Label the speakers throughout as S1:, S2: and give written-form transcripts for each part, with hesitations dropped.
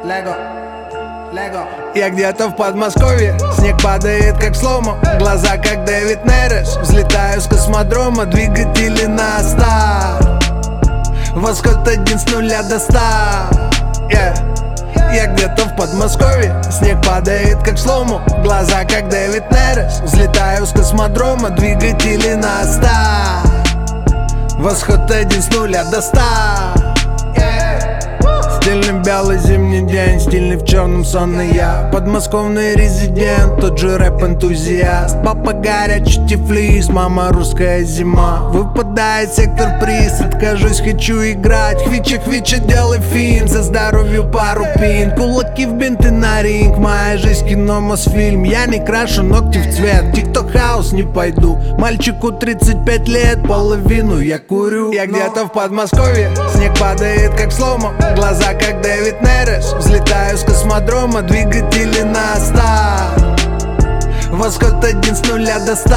S1: Лего. Я где-то в Подмосковье, снег падает как сломо, глаза как Дэвид Нереш. Взлетаю с космодрома, двигатели на старт. Восход 1 с 0 до 100. Я где-то в Подмосковье, снег падает как сломо, глаза как Дэвид Нереш. Взлетаю с космодрома, двигатели на старт. Восход 1 с 0 до 100. Стильный белый зимний день, стильный в черном сонный я. Подмосковный резидент, тот же рэп-энтузиаст. Папа горячий тифлис, мама русская зима. Выпадает сектор приз, откажусь, хочу играть. Хвича, делай фин, за здоровью пару пин. Кулаки в бинты на ринг, моя жизнь кино Мосфильм. Я не крашу ногти в цвет, тикток хаус не пойду. Мальчику 35 лет, половину я курю. Я где-то в Подмосковье, снег падает как сломо, глаза как Дэвид Нереш. Взлетаю с космодрома, двигатели на старт. Восход 1 с 0 до 100.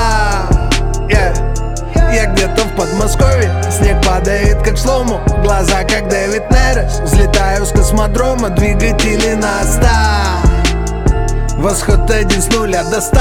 S1: Я где-то в Подмосковье, снег падает как сломо, глаза как Дэвид Нереш. Взлетаю с космодрома, двигатели на старт. Восход 1 с 0 до 100.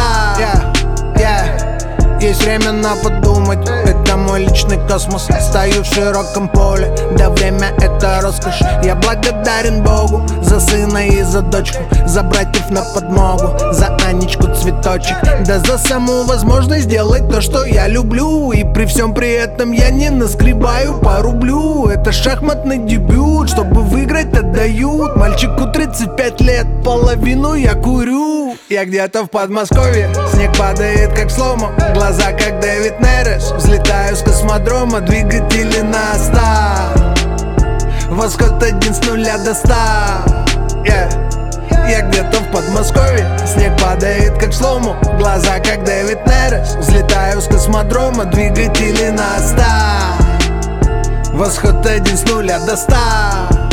S1: Есть время на подумать, это мой личный космос. Стою в широком поле, да время это роскошь. Я благодарен Богу за сына и за дочку, за братьев на подмогу, за Анечку цветочек, да за саму возможность сделать то, что я люблю. И при всем при этом я не наскребаю по рублю. Это шахматный дебют, чтобы выиграть отдают. Мальчику 35 лет, половину я курю. Я где-то в Подмосковье, снег падает как сломо, глаза как Дэвид Нереш. Взлетаю с космодрома, двигатели на старт. Восход 1 с 0 до 100. Я где-то в Подмосковье, снег падает как сломо, глаза как Дэвид Нереш. Взлетаю с космодрома, двигатели на старт. Восход 1 с 0 до 100.